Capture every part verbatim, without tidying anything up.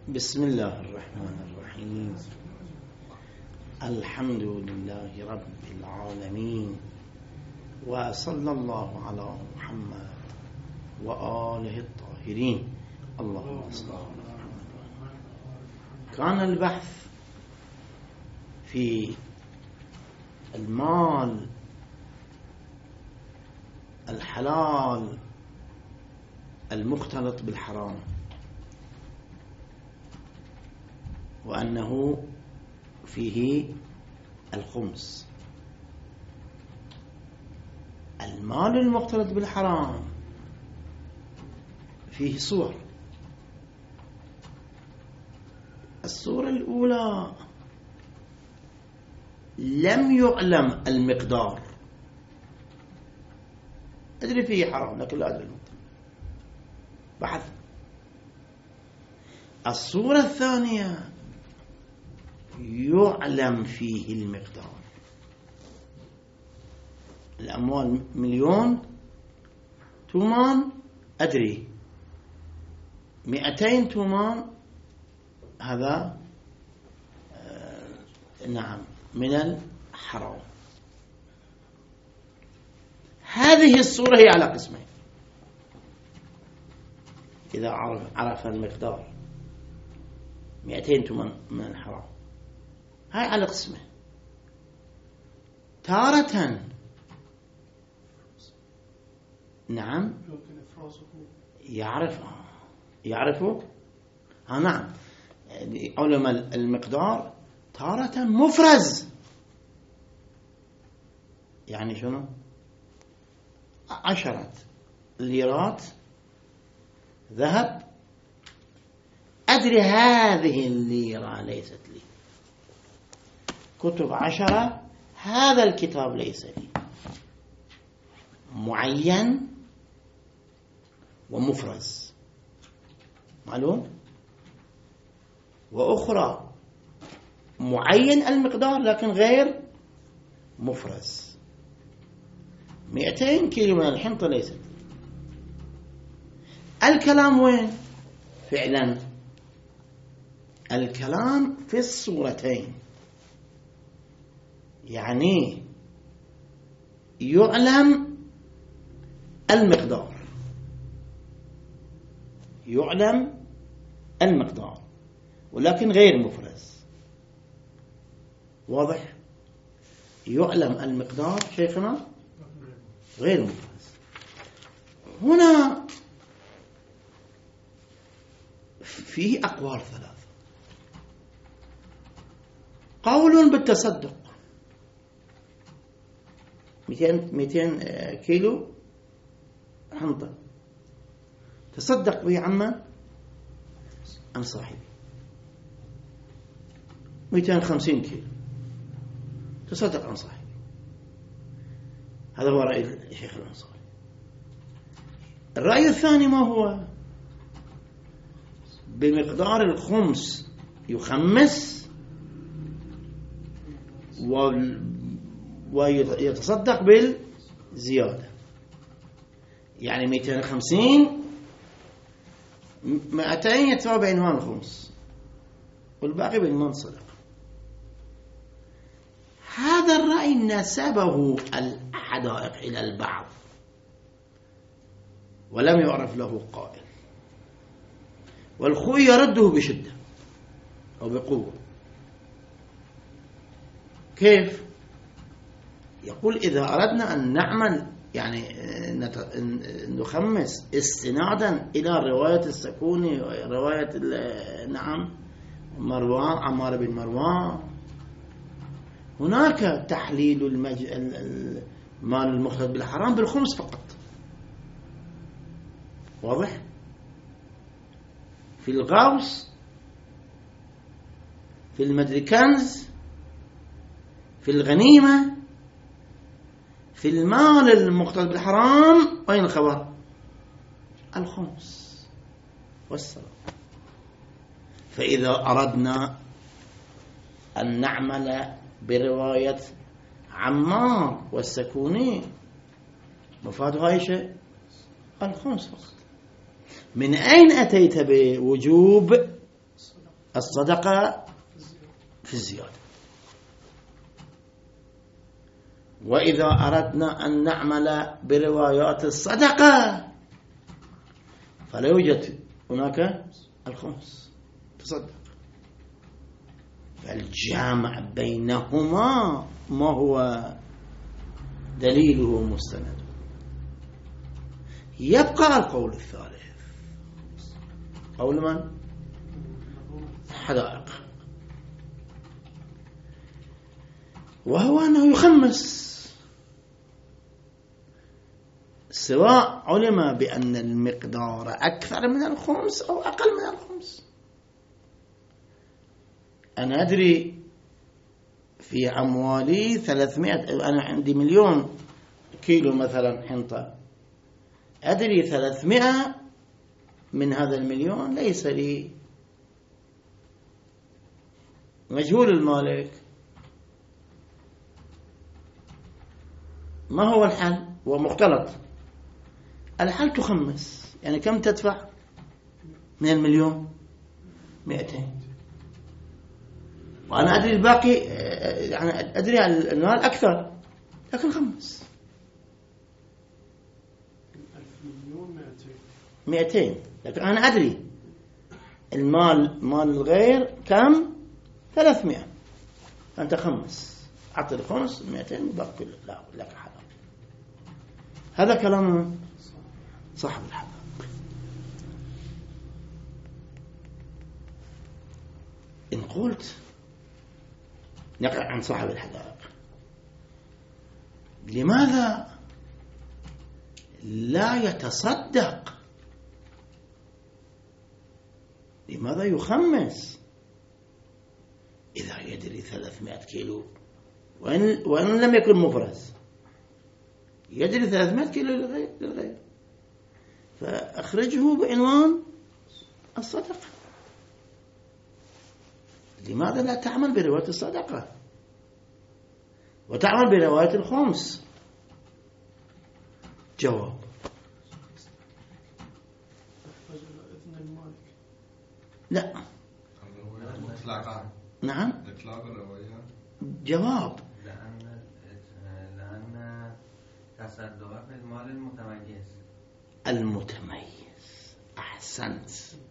بسم الله الرحمن الرحيم. الحمد لله رب العالمين، وصلى الله على محمد وآله الطاهرين. اللهم صل على محمد. كان البحث في المال الحلال المختلط بالحرام، وأنه فيه الخمس. المال المختلط بالحرام فيه صور. الصورة الأولى لم يعلم المقدار، أدري فيه حرام لكن لا أدري المقدار، بحث. الصورة الثانية يعلم فيه المقدار. الأموال مليون تومان، أدري مئتين تومان هذا آه نعم من الحرام. هذه الصورة هي على قسمين. إذا عرف, عرف المقدار مئتين تومان من الحرام، هاي على قسمه. تارة نعم يعرف يعرفه ها نعم علماء المقدار. تارة مفرز، يعني شنو؟ عشرة ليرات ذهب، أدري هذه الليرة ليست لي، كتب عشرة، هذا الكتاب ليس لي. معين ومفرز، معلوم. وأخرى معين المقدار لكن غير مفرز. مئتين كيلو من الحنطة ليست لي. الكلام وين؟ فعلا الكلام في الصورتين، يعني يعلم المقدار، يعلم المقدار ولكن غير مفرز. واضح؟ يعلم المقدار شيخنا غير مفرز. هنا فيه أقوال ثلاثة. قول بالتصدق، مئتين كيلو حنطة، تصدق به عما عن صاحبي. مئتين وخمسين كيلو تصدق عن صاحبي. هذا هو رأي الشيخ الأنصاري. الرأي الثاني ما هو؟ بمقدار الخمس يخمس ويتصدق بالزيادة، يعني مئتين وخمسين مئتين يتبع بعنوان الخمس والباقي بعنوان الصدقة. هذا الرأي نسبه الحدائق إلى البعض ولم يعرف له قائل، والخوي يرده بشدة أو بقوة. كيف؟ يقول إذا أردنا أن نعمل يعني نخمس استنادا إلى رواية السكوني ورواية نعم مروان عمار بن مروان، هناك تحليل المج... المال المختلط بالحرام بالخمس فقط. واضح؟ في الغوص، في المدري كنز، في الغنيمة، في المال المختلط بالحرام، وين الخبر؟ الخمس والسلام. فإذا أردنا أن نعمل برواية عمار والسكوني، مفاد هاي شيء الخمس فقط. من أين أتيت بوجوب الصدقة في الزيادة. وإذا أردنا أن نعمل بروايات الصدقة فلا يوجد هناك الخمس تصدق. فالجامع بينهما ما هو دليله مستند؟ يبقى القول الثالث، قول من؟ حدائق، وهو أنه يخمس، سواء علم بأن المقدار أكثر من الخمس أو أقل من الخمس. أنا أدري في أموالي ثلاثمائة، أنا عندي مليون كيلو مثلا حنطة، أدري ثلاثمائة من هذا المليون ليس لي، مجهول المالك. ما هو الحل؟ هو مختلط. الحل تخمس، يعني كم تدفع من المليون؟ مئتين، وأنا أدري الباقي، يعني أدري المال أكثر، لكن خمس مئتين، لكن أنا أدري المال مال الغير كم؟ ثلاثمائة، أنت خمس، أعطي الخمس مئتين باقي لا لك حرام. هذا كلام صاحب الحدائق. إن قلت نقع عن صاحب الحدائق، لماذا لا يتصدق؟ لماذا يخمس إذا يدري ثلاثمائة كيلو، وإن, وإن لم يكن مفرز، يدري ثلاثمائة كيلو للغير, للغير فأخرجه بعنوان الصدقة. لماذا لا تعمل برواية الصدقة وتعمل برواية الخمس؟ جواب: لا. نعم. جواب: لأن لأن تصدق في المال المتميز. المتميز، أحسنت.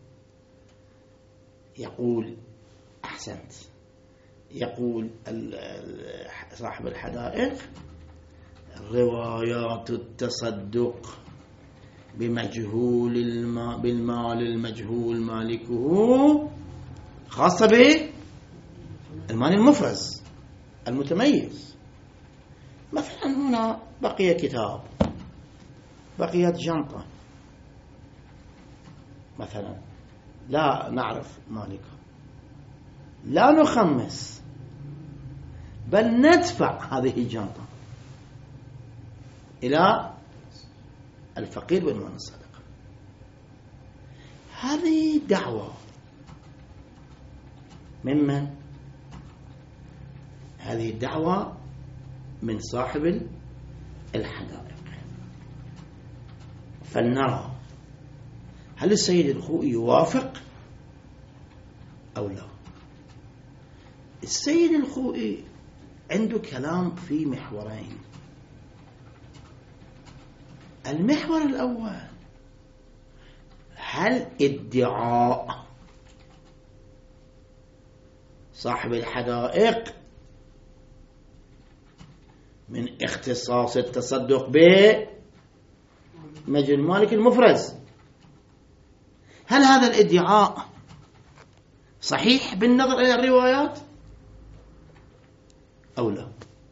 يقول أحسنت يقول صاحب الحدائق: روايات التصدق بمجهول الم... بالمال المجهول مالكه خاصة بالمال المفرز المتميز. مثلا هنا بقي كتاب، بقيت جنطة مثلا، لا نعرف مالكه، لا نخمس، بل ندفع هذه الجنطة إلى الفقير بعنوان الصدقة. هذه دعوة ممن؟ هذه الدعوة من صاحب الحدائق. فلنرى هل السيد الخوئي يوافق أو لا. السيد الخوئي عنده كلام في محورين. المحور الأول: هل ادعاء صاحب الحدائق من اختصاص التصدق بمجهول مالك المفرز، هل هذا الادعاء صحيح بالنظر إلى الروايات أو لا؟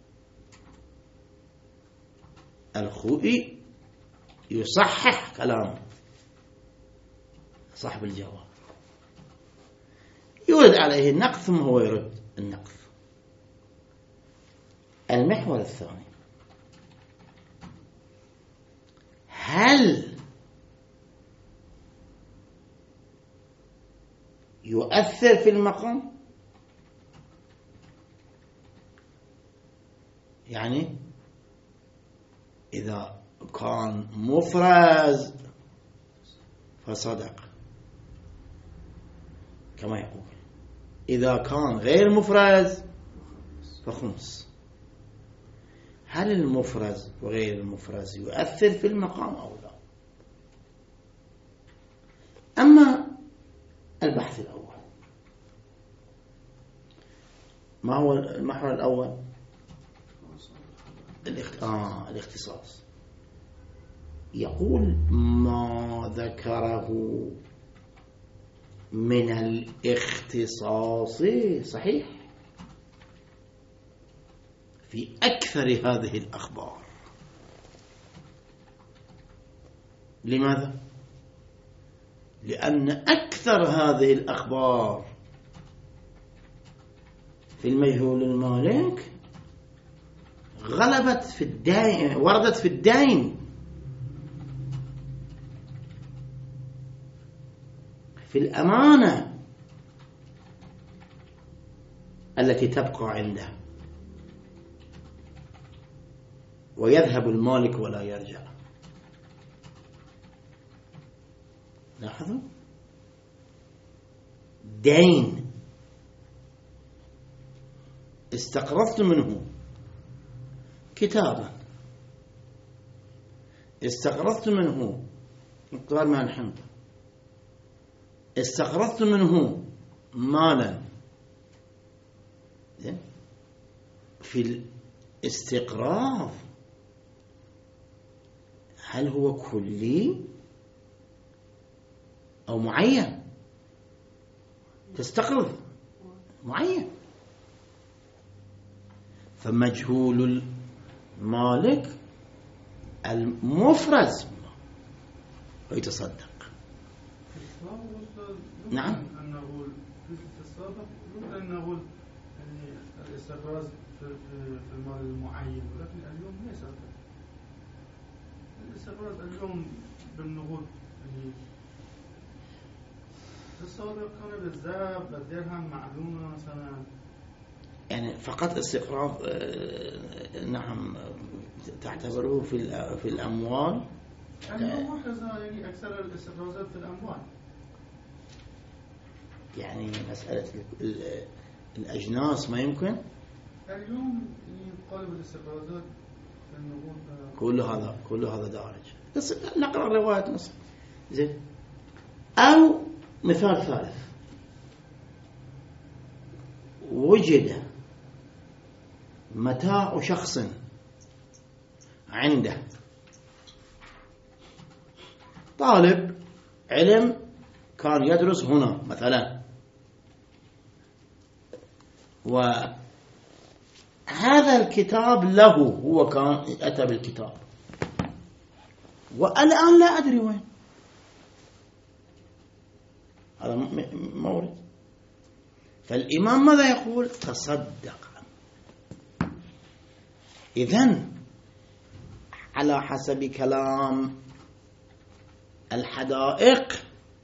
الخوئي يصحح كلام صاحب الجواب، يورد عليه النقد ثم هو يرد النقد. المحور الثاني: هل يؤثر في المقام؟ يعني إذا كان مفرز فصدق كما يقول، إذا كان غير مفرز فخمس. هل المفرز وغير المفرز يؤثر في المقام أو لا؟ أما البحث الأول، ما هو المحور الأول؟ آه الاختصاص. يقول ما ذكره من الاختصاص صحيح في أكثر هذه الأخبار. لماذا؟ لأن أكثر هذه الأخبار في المجهول المالك غلبت في الدين، وردت في الدين، في الأمانة التي تبقى عنده، ويذهب المالك ولا يرجع. لاحظوا، دين استقرضت منه كتابا، استقرضت منه مقدار ما الحمد، استقرضت منه مالا. في الاستقراض هل هو كلي أو معين؟ تستقرض معين، فمجهول المالك المفرز ويتصدق. نعم. أن نقول في السابق يمكن أن نقول يعني الاستقراض في المال المعين، ولكن اليوم ليس هكذا. الاستقراض اليوم بالنقود، يعني في السابق كان بالذهب بالدرهم معلومة مثلا، يعني فقط استقراض. نعم، تعتبره في في الأموال. اليوم هكذا، يعني أكثر الاستقراضات في الأموال. يعني مسألة الأجناس ما يمكن اليوم قالب الاستقراضات في النقود كل هذا كل هذا دارج. بس نقرأ رواية نص زين. أو مثال ثالث، وجد متاع شخص عنده، طالب علم كان يدرس هنا مثلا، وهذا الكتاب له، هو كان أتى بالكتاب والآن لا أدري وين هذا مورد. فالإمام ماذا يقول؟ تصدق. إذن على حسب كلام الحدائق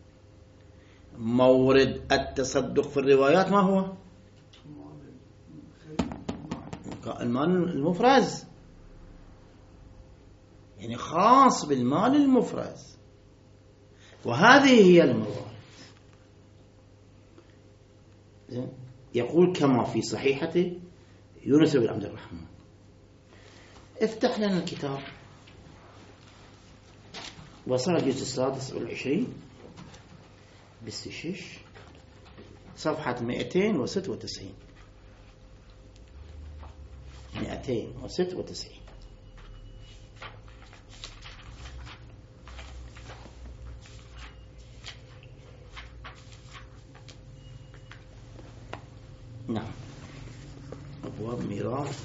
مورد التصدق في الروايات ما هو؟ المال المفرز، يعني خاص بالمال المفرز، وهذه هي الموارد. يقول كما في صحيحة يونس بن عبد الرحمن. افتح لنا الكتاب، وصل الجزء السادس والعشرين بالسشيش، صفحة مئتين وستة وتسعين مئتين وستة وتسعين. نعم، أبواب ميراث.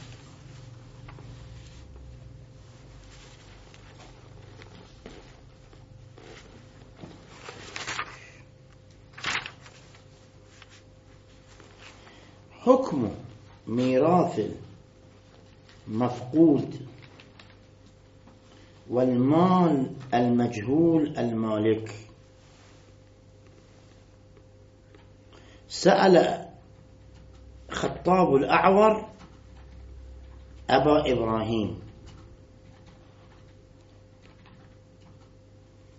حكم ميراث المفقود والمال المجهول المالك. سأل خطاب الأعور أبا إبراهيم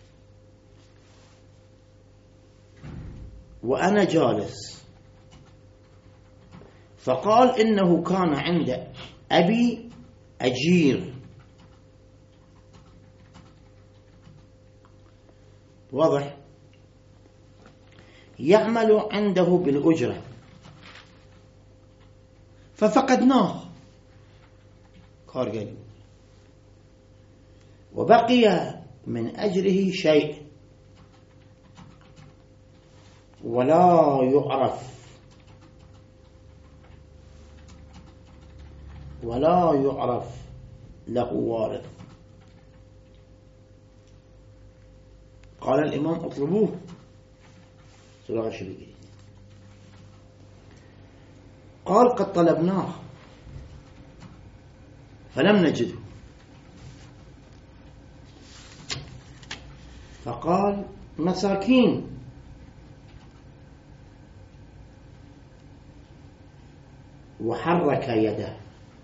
وأنا جالس فقال إنه كان عند أبي أجير. واضح؟ يعمل عنده بالأجرة ففقدناه، قال وبقي من أجره شيء ولا يعرف ولا يعرف له وارث. قال الإمام اطلبوه سورة الشبكي. قال قد طلبناه فلم نجده، فقال مساكين وحرك يده.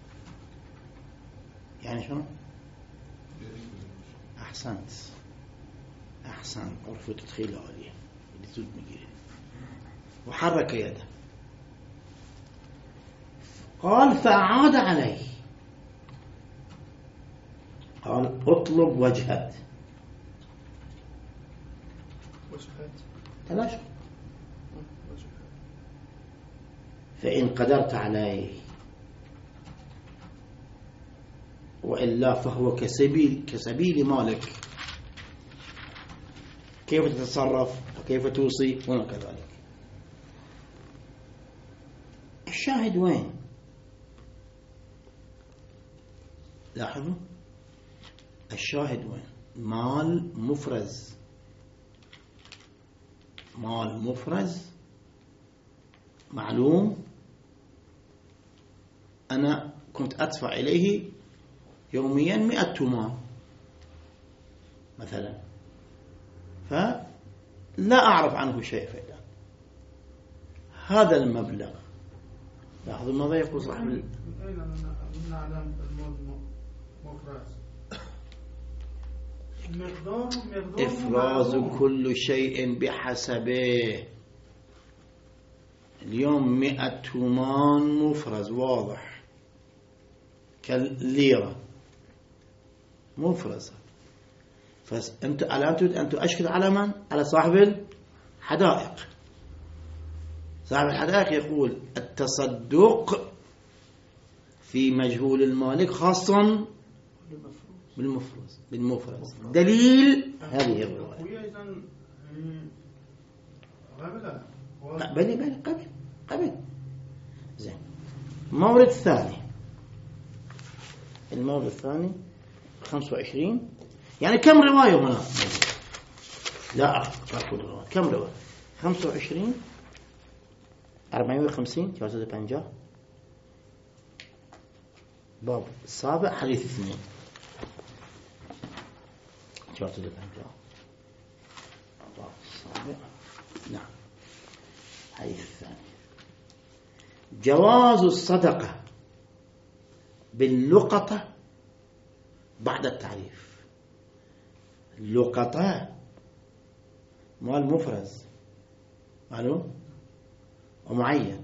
يعني شنو؟ أحسنت أحسنت عرفوا تدخيل عليه وحرك يده. قال فأعاد عليه، قال اطلب وجهت تلاش فإن قدرت عليه وإلا فهو كسبيل كسبيل مالك، كيف تتصرف وكيف توصي وما كذلك. الشاهد وين؟ لاحظوا الشاهد وين؟ مال مفرز، مال مفرز معلوم. أنا كنت أدفع إليه يوميا مئة تومان مثلا، فلا أعرف عنه شيء فعلا. هذا المبلغ، لاحظوا ماذا يقول صاحب ال... من أين نعلم المال مفرز؟ مقدار مقدار إفراز كل شيء بحسبه. اليوم مئة تومان مفرز واضح كالليرة مفرزة. فأنت الآن تريد أن تؤشكل على من؟ على صاحب الحدائق. صاحب الحدائق يقول التصدق في مجهول المالك خاصة بالمفرز بالمفرز. دليل هذه الرواية. بلي بلي قبل قبل زين. المورد الثاني، المورد الثاني خمسة وعشرين. يعني كم رواية هنا؟ لا أقول رواية. كم رواية؟ خمسة وعشرين أربعمائة وخمسين جوازة بنجاه باب السابع حديث اثنين جوازة بنجاه باب السابع. نعم حديث الثاني جواز الصدقة باللقطة بعد التعريف. اللقطة مال مفرز معلوم ومعين.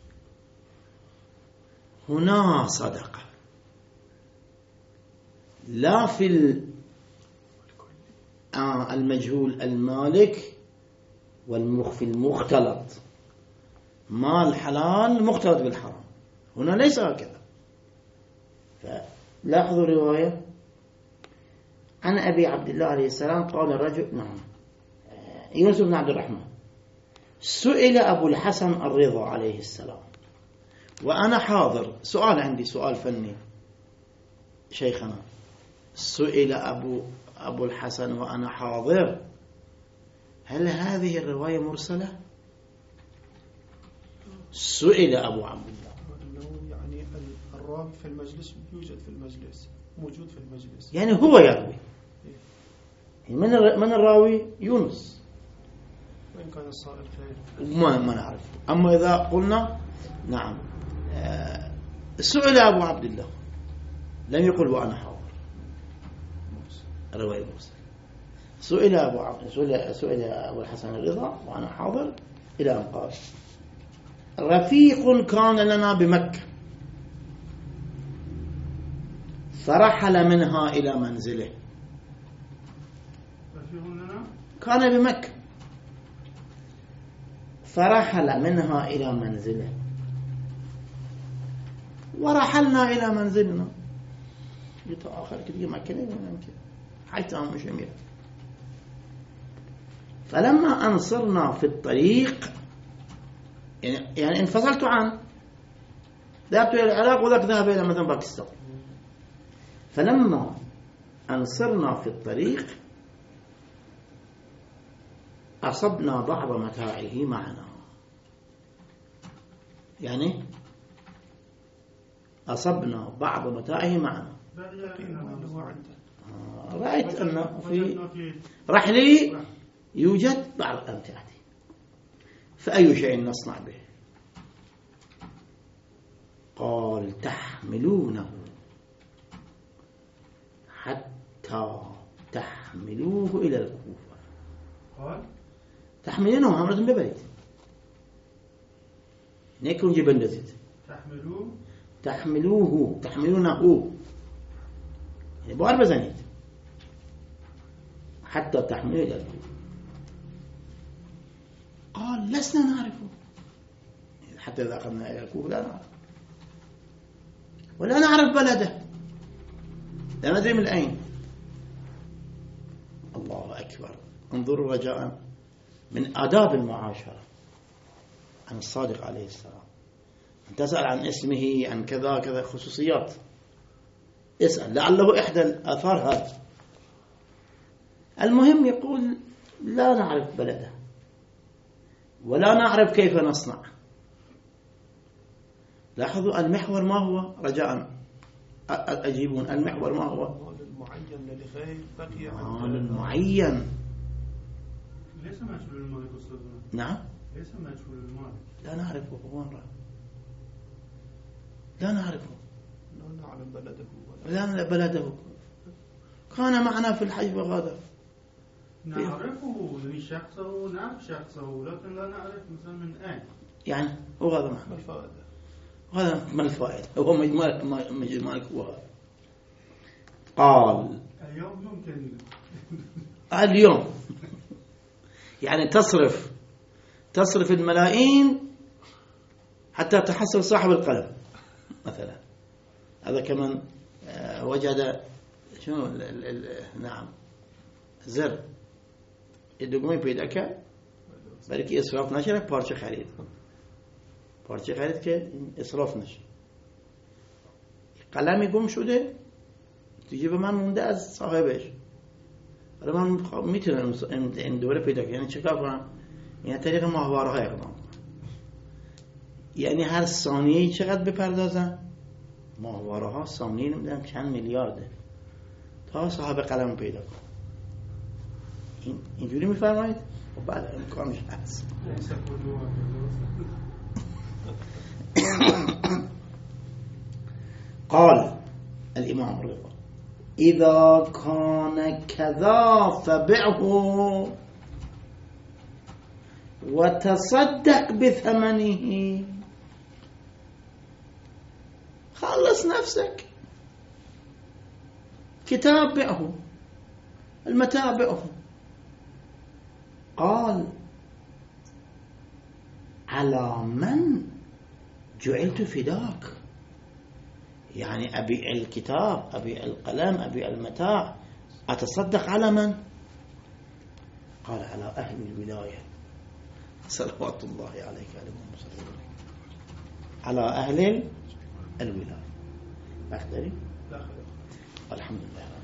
هنا صدقة لا في المجهول المالك والمخفي المختلط، مال حلال مختلط بالحرام. هنا ليس هكذا. فلاحظوا الرواية عن أبي عبد الله عليه السلام قال الرجل، نعم يونس بن عبد الرحمن، سئل أبو الحسن الرضا عليه السلام وأنا حاضر. سؤال عندي، سؤال فني شيخنا. سئل أبو أبو الحسن وأنا حاضر، هل هذه الرواية مرسلة؟ سئل أبو عبد الله، يعني الراوي في المجلس يوجد في المجلس، موجود في المجلس، يعني هو يروي. من من الراوي؟ يونس. وإن كان الصائل خير ما ما نعرف. أما إذا قلنا نعم سئل أبو عبد الله لم يقل وأنا حاضر، الرواية مرسل. سئل أبو عبد سئل سئل أبو الحسن الرضا وأنا حاضر إلى أن قال رفيق كان لنا بمكة فرحل منها إلى منزله. رفيق لنا كان بمكة فرحل منها إلى منزله ورحلنا إلى منزلنا. يتآخر كده مكة ممكن حتى مش أمير. فلما أنصرنا في الطريق يعني, يعني انفصلت عنه، ذهبت إلى العراق وذاك ذهب إلى مثلا باكستان. فلما أنصرنا في الطريق أصبنا بعض متاعه معنا. يعني أصبنا بعض متاعه معنا. رأيت أن في رحلي يوجد بعض أمتعتي، فأي شيء نصنع به؟ قال تحملونه حتى تحملوه إلى الكوفة. قال تحملونه أمرة ببريد نيكون جبن دزيت تحملوه تحملوه تحملونه يعني بوار بزنيت حتى تحملوه إلى الكوفة. قال لسنا نعرفه، حتى إذا أخذنا إلى الكوفة لا نعرف ولا نعرف بلده، لا ندري من أين. الله أكبر. انظروا رجاء من آداب المعاشرة عن الصادق عليه السلام، أن تسأل عن اسمه عن كذا كذا خصوصيات، اسأل لعله إحدى الآثار هذا. المهم يقول لا نعرف بلده ولا نعرف كيف نصنع. لاحظوا المحور ما هو رجاء أجيبون المحور ما هو؟ المعين لغير بقي مال المعين. ليس مجهول المالك أستاذنا. نعم ليس مجهول المالك. لا نعرفه. وين راح؟ لا نعرفه. لا نعلم بلده لا نعلم بلده. كان معنا في الحج وغادر. نعرفه من شخصه، نعرف شخصه، لكن لا نعرف مثلا من أين. يعني هو هذا ما محمد. الفائدة؟ هذا ما الفائدة؟ هو مجمالك مجمالك هو هذا. قال اليوم يمكن اليوم يعني تصرف تصرف الملايين حتى تحصل صاحب القلم مثلا. هذا كمان وجد شنو ال ال ال نعم زر يدقمي بيدك بركي إسراف نشره پارچه خرید پارچه خرید که إسراف نشه. قلمی گم شده دیگه به من مونده از صاحبش. حالا من میتونم این دوره پیدا کنم. یعنی چیکار کنم؟ یعنی طریق ماهواره ها اقدام کنم. یعنی هر ثانیه چقدر بپردازم؟ ماهواره ها ثانیه نمیدونم چند میلیارده تا صاحب قلم پیدا کنم. این اینجوری میفرمایید؟ خب بله امکانش هست. قال الإمام الرضا إذا كان كذا فبعه وتصدق بثمنه. خلص نفسك. كتاب بعه، المتاع بعه. قال على من جعلت فداك؟ يعني أبيع الكتاب، أبيع القلم، أبيع المتاع، أتصدق على من؟ قال على أهل الولاية صلوات الله عليك عليهم صلوات على أهل الولاية. أخذري؟ لا الحمد لله.